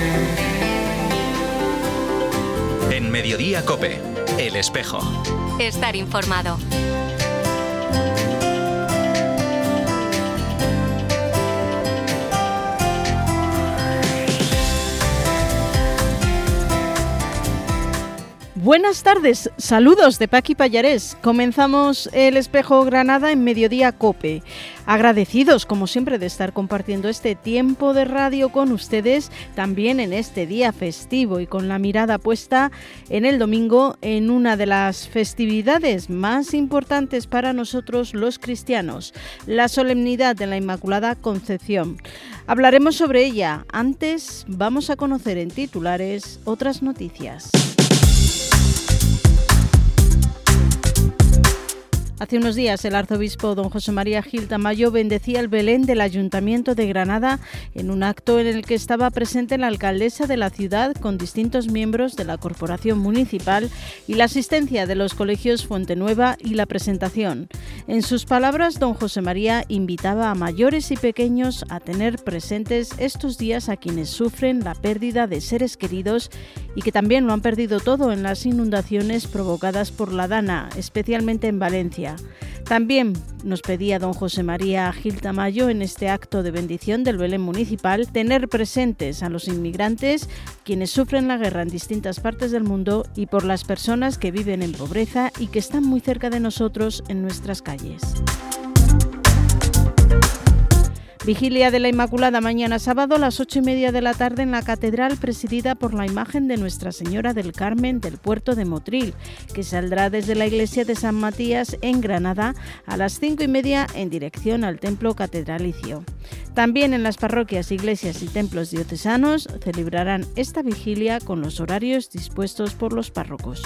En Mediodía COPE, El Espejo. Estar informado. Buenas tardes, saludos de Paqui Pallarés. Comenzamos El Espejo Granada en Mediodía COPE. Agradecidos, como siempre, de estar compartiendo este tiempo de radio con ustedes, también en este día festivo y con la mirada puesta en el domingo, en una de las festividades más importantes para nosotros los cristianos, la solemnidad de la Inmaculada Concepción. Hablaremos sobre ella. Antes, vamos a conocer en titulares otras noticias. Hace unos días el arzobispo don José María Gil Tamayo bendecía el Belén del Ayuntamiento de Granada en un acto en el que estaba presente la alcaldesa de la ciudad con distintos miembros de la corporación municipal y la asistencia de los colegios Fuentenueva y La Presentación. En sus palabras, don José María invitaba a mayores y pequeños a tener presentes estos días a quienes sufren la pérdida de seres queridos y que también lo han perdido todo en las inundaciones provocadas por la Dana, especialmente en Valencia. También nos pedía don José María Gil Tamayo en este acto de bendición del Belén municipal tener presentes a los inmigrantes, quienes sufren la guerra en distintas partes del mundo, y por las personas que viven en pobreza y que están muy cerca de nosotros en nuestras calles. Vigilia de la Inmaculada mañana sábado a las 8:30 de la tarde en la catedral, presidida por la imagen de Nuestra Señora del Carmen del puerto de Motril, que saldrá desde la iglesia de San Matías en Granada a las 5:30 en dirección al templo catedralicio. También en las parroquias, iglesias y templos diocesanos celebrarán esta vigilia con los horarios dispuestos por los párrocos.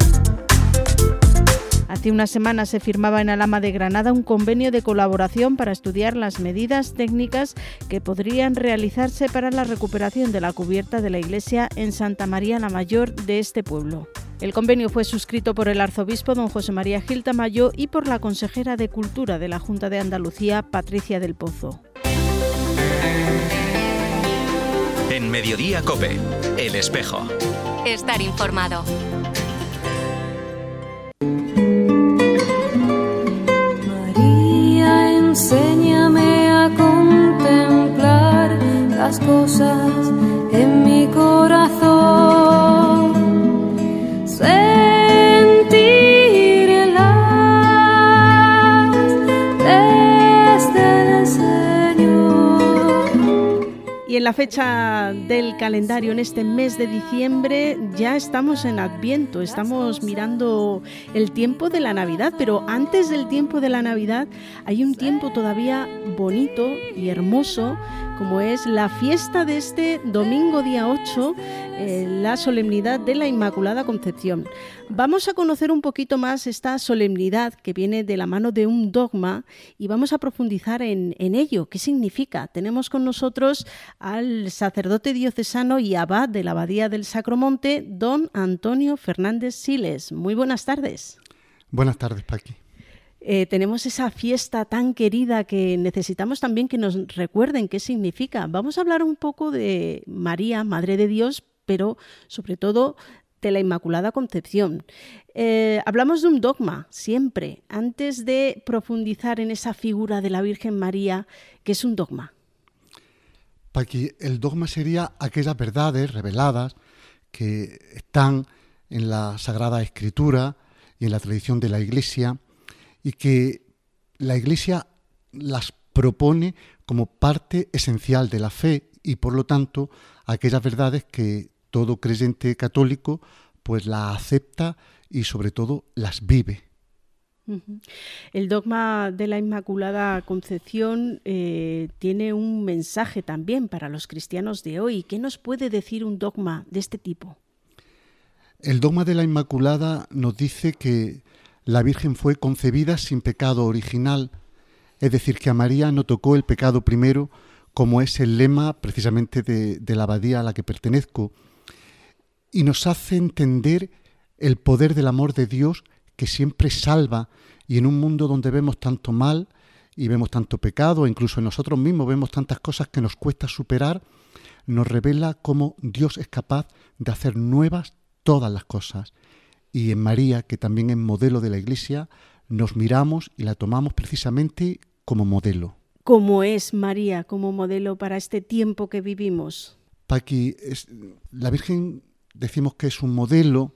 Hace una semana se firmaba en Alhama de Granada un convenio de colaboración para estudiar las medidas técnicas que podrían realizarse para la recuperación de la cubierta de la iglesia en Santa María la Mayor de este pueblo. El convenio fue suscrito por el arzobispo don José María Gil Tamayo y por la consejera de Cultura de la Junta de Andalucía, Patricia del Pozo. En Mediodía COPE, El Espejo. Estar informado. Enséñame a contemplar las cosas en mi corazón, sentirlas desde el Señor. Y en la fecha del calendario, en este mes de diciembre, ya estamos en Adviento, estamos mirando el tiempo de la Navidad, pero antes del tiempo de la Navidad hay un tiempo todavía bonito y hermoso, como es la fiesta de este domingo día 8, la solemnidad de la Inmaculada Concepción. Vamos a conocer un poquito más esta solemnidad que viene de la mano de un dogma y vamos a profundizar en ello. ¿Qué significa? Tenemos con nosotros al sacerdote diocesano y abad de la Abadía del Sacromonte, don Antonio Fernández Siles. Muy buenas tardes. Buenas tardes, Paqui. Tenemos esa fiesta tan querida que necesitamos también que nos recuerden qué significa. Vamos a hablar un poco de María, Madre de Dios, pero sobre todo de la Inmaculada Concepción. Hablamos de un dogma siempre, antes de profundizar en esa figura de la Virgen María, que es un dogma. Paqui, el dogma sería aquellas verdades reveladas que están en la Sagrada Escritura y en la tradición de la Iglesia, y que la Iglesia las propone como parte esencial de la fe y, por lo tanto, aquellas verdades que todo creyente católico pues la acepta y, sobre todo, las vive. El dogma de la Inmaculada Concepción tiene un mensaje también para los cristianos de hoy. ¿Qué nos puede decir un dogma de este tipo? El dogma de la Inmaculada nos dice que la Virgen fue concebida sin pecado original, es decir, que a María no tocó el pecado primero, como es el lema precisamente de la abadía a la que pertenezco, y nos hace entender el poder del amor de Dios que siempre salva, y en un mundo donde vemos tanto mal y vemos tanto pecado, e incluso en nosotros mismos vemos tantas cosas que nos cuesta superar, nos revela cómo Dios es capaz de hacer nuevas todas las cosas. Y en María, que también es modelo de la Iglesia, nos miramos y la tomamos precisamente como modelo. ¿Cómo es María como modelo para este tiempo que vivimos? Paqui, la Virgen decimos que es un modelo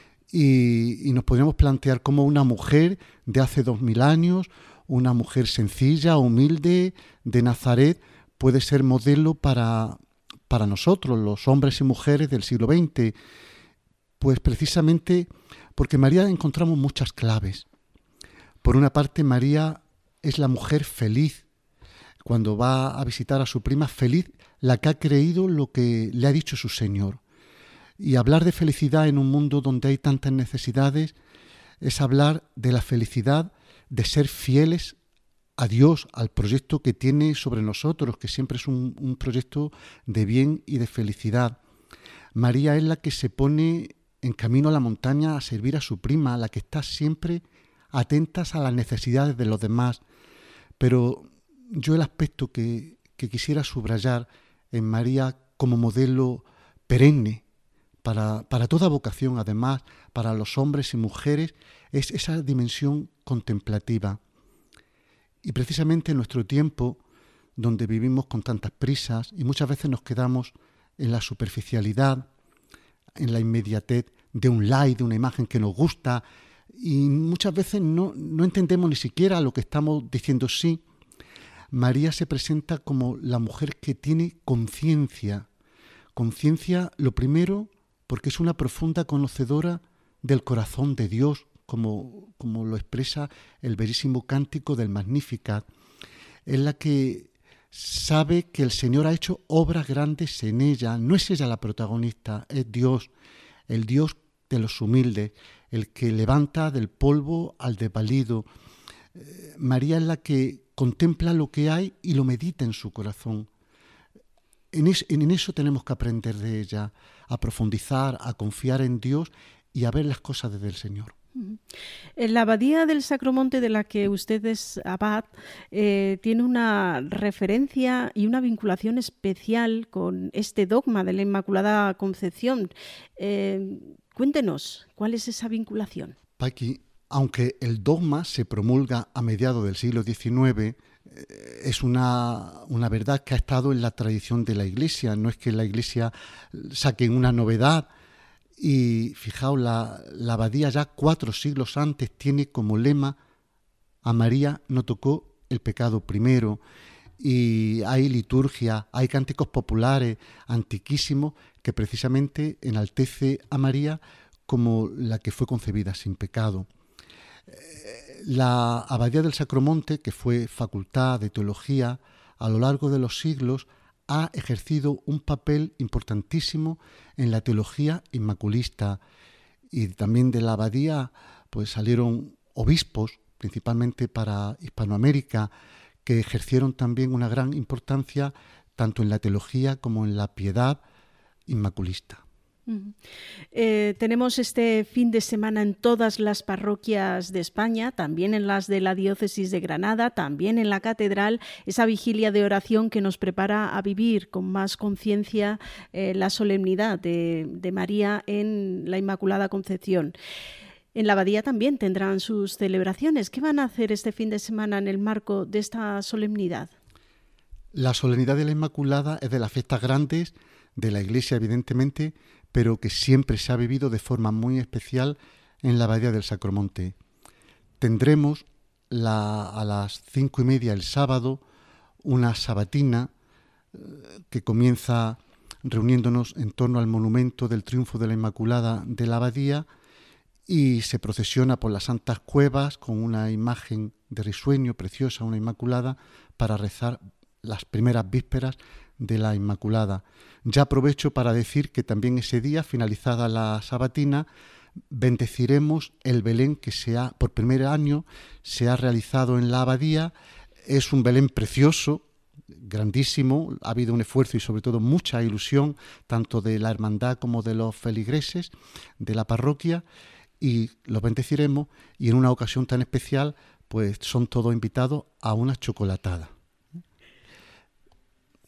y nos podríamos plantear como una mujer de hace 2000 años, una mujer sencilla, humilde, de Nazaret, puede ser modelo para nosotros, los hombres y mujeres del siglo XX. Pues precisamente porque en María encontramos muchas claves. Por una parte, María es la mujer feliz. Cuando va a visitar a su prima, feliz, la que ha creído lo que le ha dicho su Señor. Y hablar de felicidad en un mundo donde hay tantas necesidades es hablar de la felicidad de ser fieles a Dios, al proyecto que tiene sobre nosotros, que siempre es un proyecto de bien y de felicidad. María es la que se pone en camino a la montaña a servir a su prima, la que está siempre atentas a las necesidades de los demás. Pero yo el aspecto que quisiera subrayar en María como modelo perenne para toda vocación, además, para los hombres y mujeres, es esa dimensión contemplativa. Y precisamente en nuestro tiempo, donde vivimos con tantas prisas y muchas veces nos quedamos en la superficialidad, en la inmediatez de un like, de una imagen que nos gusta, y muchas veces no entendemos ni siquiera lo que estamos diciendo sí. María se presenta como la mujer que tiene conciencia. Conciencia, lo primero, porque es una profunda conocedora del corazón de Dios, como lo expresa el bellísimo cántico del Magnificat. Es la que sabe que el Señor ha hecho obras grandes en ella. No es ella la protagonista, es Dios, el Dios de los humildes, el que levanta del polvo al desvalido. María es la que contempla lo que hay y lo medita en su corazón. En eso tenemos que aprender de ella, a profundizar, a confiar en Dios y a ver las cosas desde el Señor. En la Abadía del Sacromonte, de la que usted es abad, tiene una referencia y una vinculación especial con este dogma de la Inmaculada Concepción. Cuéntenos, ¿cuál es esa vinculación? Paqui, aunque el dogma se promulga a mediados del siglo XIX, es una verdad que ha estado en la tradición de la Iglesia. No es que la Iglesia saque una novedad. Y fijaos, la abadía ya 4 siglos antes tiene como lema: a María no tocó el pecado primero. Y hay liturgia, hay cánticos populares antiquísimos que precisamente enaltece a María como la que fue concebida sin pecado. La Abadía del Sacromonte, que fue facultad de teología, a lo largo de los siglos ha ejercido un papel importantísimo en la teología inmaculista, y también de la abadía pues salieron obispos, principalmente para Hispanoamérica, que ejercieron también una gran importancia tanto en la teología como en la piedad inmaculista. Tenemos este fin de semana en todas las parroquias de España, también en las de la diócesis de Granada, también en la catedral, esa vigilia de oración que nos prepara a vivir con más conciencia la solemnidad de María en la Inmaculada Concepción. En la abadía también tendrán sus celebraciones. ¿Qué van a hacer este fin de semana en el marco de esta solemnidad? La solemnidad de la Inmaculada es de las fiestas grandes de la Iglesia, evidentemente, pero que siempre se ha vivido de forma muy especial en la Abadía del Sacromonte. Tendremos a las 5:30 el sábado una sabatina que comienza reuniéndonos en torno al monumento del triunfo de la Inmaculada de la Abadía, y se procesiona por las santas cuevas con una imagen de risueño preciosa, una Inmaculada, para rezar las primeras vísperas de la Inmaculada. Ya aprovecho para decir que también ese día, finalizada la sabatina, bendeciremos el Belén que por primer año se ha realizado en la abadía. Es un Belén precioso, grandísimo, ha habido un esfuerzo y sobre todo mucha ilusión, tanto de la hermandad como de los feligreses de la parroquia, y los bendeciremos, y en una ocasión tan especial, pues son todos invitados a una chocolatada.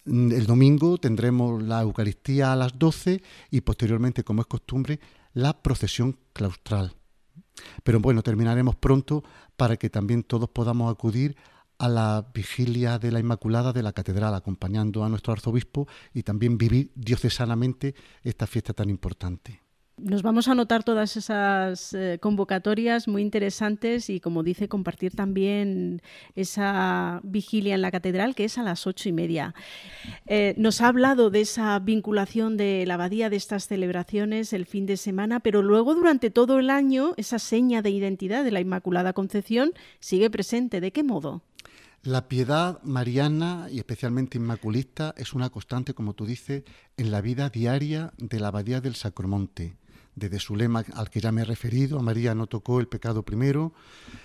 El domingo tendremos la Eucaristía a las 12 y posteriormente, como es costumbre, la procesión claustral. Pero bueno, terminaremos pronto para que también todos podamos acudir a la vigilia de la Inmaculada de la Catedral, acompañando a nuestro arzobispo y también vivir diocesanamente esta fiesta tan importante. Nos vamos a anotar todas esas convocatorias muy interesantes y, como dice, compartir también esa vigilia en la catedral, que es a las 8:30. Nos ha hablado de esa vinculación de la abadía, de estas celebraciones el fin de semana, pero luego durante todo el año esa seña de identidad de la Inmaculada Concepción sigue presente. ¿De qué modo? La piedad mariana y especialmente inmaculista es una constante, como tú dices, en la vida diaria de la abadía del Sacromonte. Desde su lema al que ya me he referido, a María no tocó el pecado primero,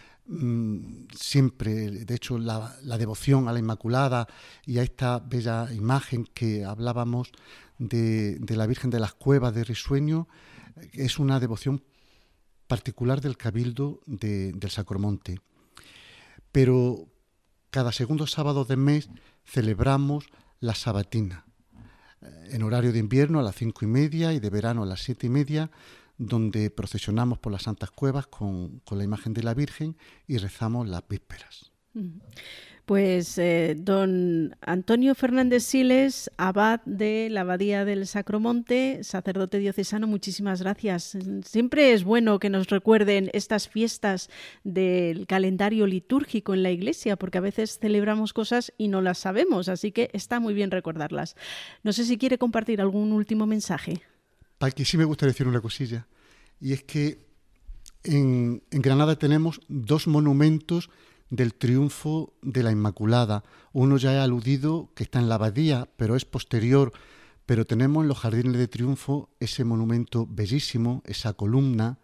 siempre, de hecho, la devoción a la Inmaculada y a esta bella imagen que hablábamos de la Virgen de las Cuevas de Risueño, es una devoción particular del Cabildo del Sacromonte. Pero cada segundo sábado del mes celebramos la sabatina, en horario de invierno a las 5:30 y de verano a las 7:30, donde procesionamos por las Santas Cuevas con la imagen de la Virgen y rezamos las vísperas. Pues don Antonio Fernández Siles, abad de la Abadía del Sacromonte, sacerdote diocesano, muchísimas gracias. Siempre es bueno que nos recuerden estas fiestas del calendario litúrgico en la Iglesia, porque a veces celebramos cosas y no las sabemos, así que está muy bien recordarlas. No sé si quiere compartir algún último mensaje. Aquí sí me gustaría decir una cosilla, y es que en Granada tenemos 2 monumentos del triunfo de la Inmaculada. Uno ya he aludido, que está en la abadía, pero es posterior, pero tenemos en los Jardines de Triunfo ese monumento bellísimo, esa columna,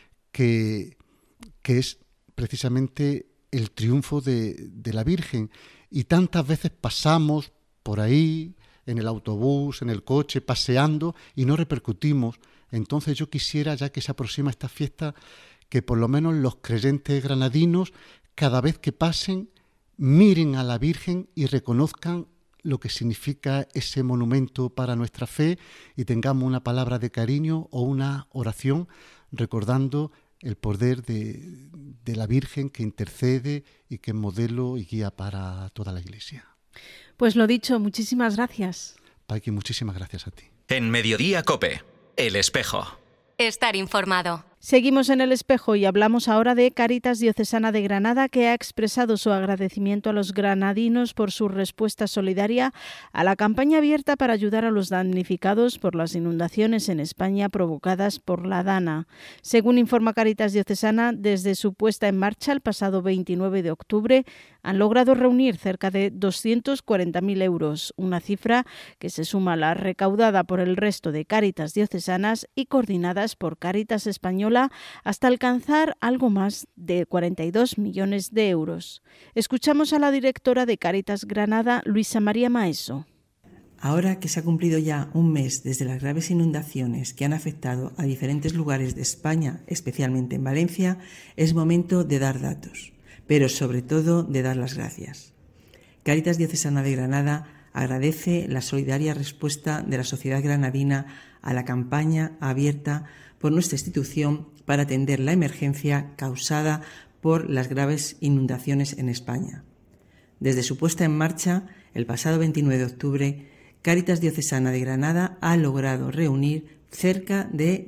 que es precisamente el triunfo de la Virgen. Y tantas veces pasamos por ahí, en el autobús, en el coche, paseando, y no repercutimos. Entonces yo quisiera, ya que se aproxima esta fiesta, que por lo menos los creyentes granadinos, cada vez que pasen, miren a la Virgen y reconozcan lo que significa ese monumento para nuestra fe y tengamos una palabra de cariño o una oración recordando el poder de la Virgen que intercede y que es modelo y guía para toda la Iglesia. Pues lo dicho, muchísimas gracias. Paqui, muchísimas gracias a ti. En Mediodía COPE, El Espejo. Estar informado. Seguimos en El Espejo y hablamos ahora de Cáritas Diocesana de Granada, que ha expresado su agradecimiento a los granadinos por su respuesta solidaria a la campaña abierta para ayudar a los damnificados por las inundaciones en España provocadas por la Dana. Según informa Cáritas Diocesana, desde su puesta en marcha el pasado 29 de octubre han logrado reunir cerca de 240.000 euros, una cifra que se suma a la recaudada por el resto de Cáritas diocesanas y coordinadas por Cáritas Española, hasta alcanzar algo más de 42 millones de euros. Escuchamos a la directora de Cáritas Granada, Luisa María Maeso. Ahora que se ha cumplido ya un mes desde las graves inundaciones que han afectado a diferentes lugares de España, especialmente en Valencia, es momento de dar datos, pero sobre todo de dar las gracias. Cáritas Diocesana de Granada agradece la solidaria respuesta de la sociedad granadina a la campaña abierta por nuestra institución para atender la emergencia causada por las graves inundaciones en España. Desde su puesta en marcha, el pasado 29 de octubre, Cáritas Diocesana de Granada ha logrado reunir cerca de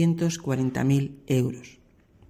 240.000 euros.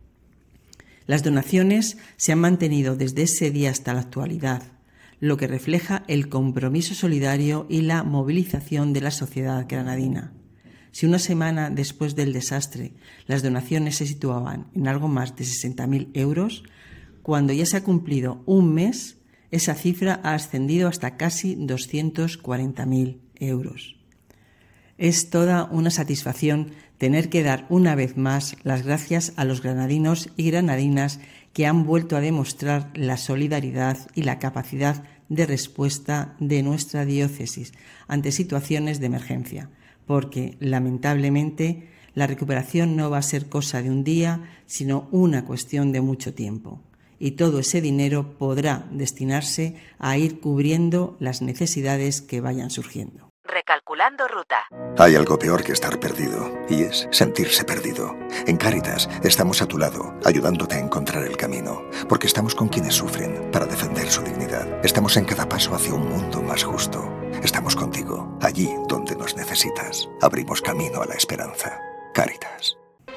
Las donaciones se han mantenido desde ese día hasta la actualidad, lo que refleja el compromiso solidario y la movilización de la sociedad granadina. Si una semana después del desastre las donaciones se situaban en algo más de 60.000 euros, cuando ya se ha cumplido un mes, esa cifra ha ascendido hasta casi 240.000 euros. Es toda una satisfacción tener que dar una vez más las gracias a los granadinos y granadinas que han vuelto a demostrar la solidaridad y la capacidad de respuesta de nuestra diócesis ante situaciones de emergencia, porque, lamentablemente, la recuperación no va a ser cosa de un día, sino una cuestión de mucho tiempo. y todo ese dinero podrá destinarse a ir cubriendo las necesidades que vayan surgiendo. Recalculando ruta. Hay algo peor que estar perdido, y es sentirse perdido. En Cáritas estamos a tu lado, ayudándote a encontrar el camino, porque estamos con quienes sufren para defender su dignidad. Estamos en cada paso hacia un mundo más justo. Estamos contigo, allí donde nos necesitas. Abrimos camino a la esperanza. Cáritas.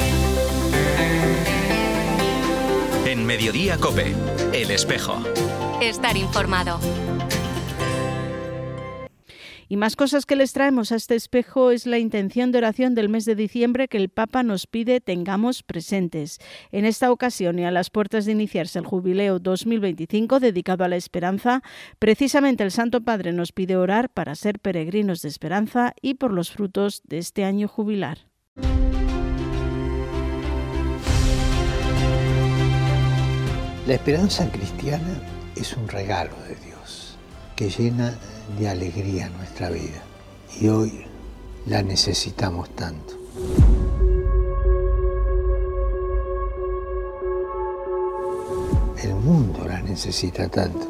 En Mediodía COPE, El Espejo. Estar informado. Y más cosas que les traemos a este espejo es la intención de oración del mes de diciembre que el Papa nos pide tengamos presentes. En esta ocasión y a las puertas de iniciarse el Jubileo 2025 dedicado a la esperanza, precisamente el Santo Padre nos pide orar para ser peregrinos de esperanza y por los frutos de este año jubilar. La esperanza cristiana es un regalo de Dios que llena de alegría nuestra vida y hoy la necesitamos tanto. El mundo la necesita tanto.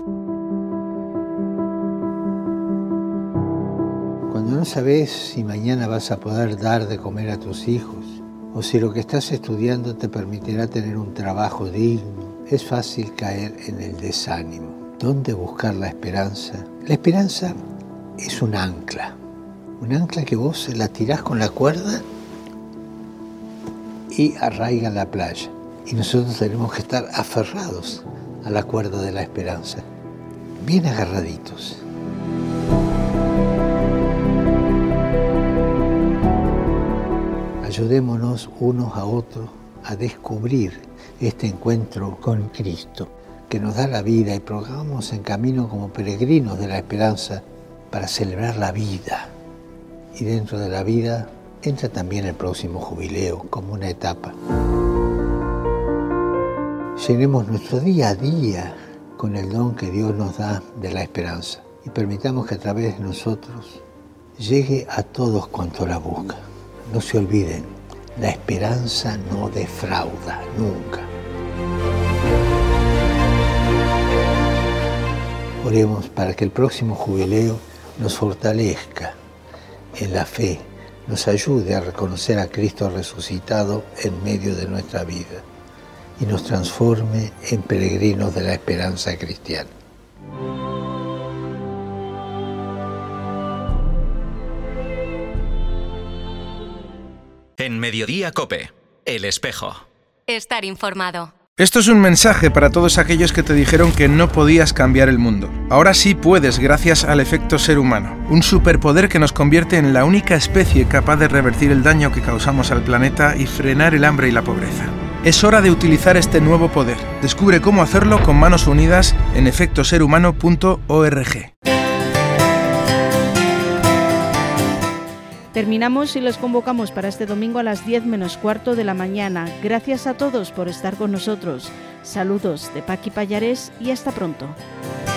Cuando no sabes si mañana vas a poder dar de comer a tus hijos o si lo que estás estudiando te permitirá tener un trabajo digno, es fácil caer en el desánimo. ¿Dónde buscar la esperanza? La esperanza es un ancla que vos la tirás con la cuerda y arraiga en la playa. Y nosotros tenemos que estar aferrados a la cuerda de la esperanza, bien agarraditos. Ayudémonos unos a otros a descubrir este encuentro con Cristo, que nos da la vida y programos en camino como peregrinos de la esperanza para celebrar la vida. Y dentro de la vida entra también el próximo jubileo como una etapa. Llenemos nuestro día a día con el don que Dios nos da de la esperanza y permitamos que a través de nosotros llegue a todos cuantos la buscan. No se olviden, la esperanza no defrauda nunca. Oremos para que el próximo jubileo nos fortalezca en la fe, nos ayude a reconocer a Cristo resucitado en medio de nuestra vida y nos transforme en peregrinos de la esperanza cristiana. En Mediodía COPE, El Espejo. Estar informado. Esto es un mensaje para todos aquellos que te dijeron que no podías cambiar el mundo. Ahora sí puedes gracias al efecto ser humano, un superpoder que nos convierte en la única especie capaz de revertir el daño que causamos al planeta y frenar el hambre y la pobreza. Es hora de utilizar este nuevo poder. Descubre cómo hacerlo con manos unidas en efectoserhumano.org. Terminamos y les convocamos para este domingo a las 10 menos cuarto de la mañana. Gracias a todos por estar con nosotros. Saludos de Paqui Pallares y hasta pronto.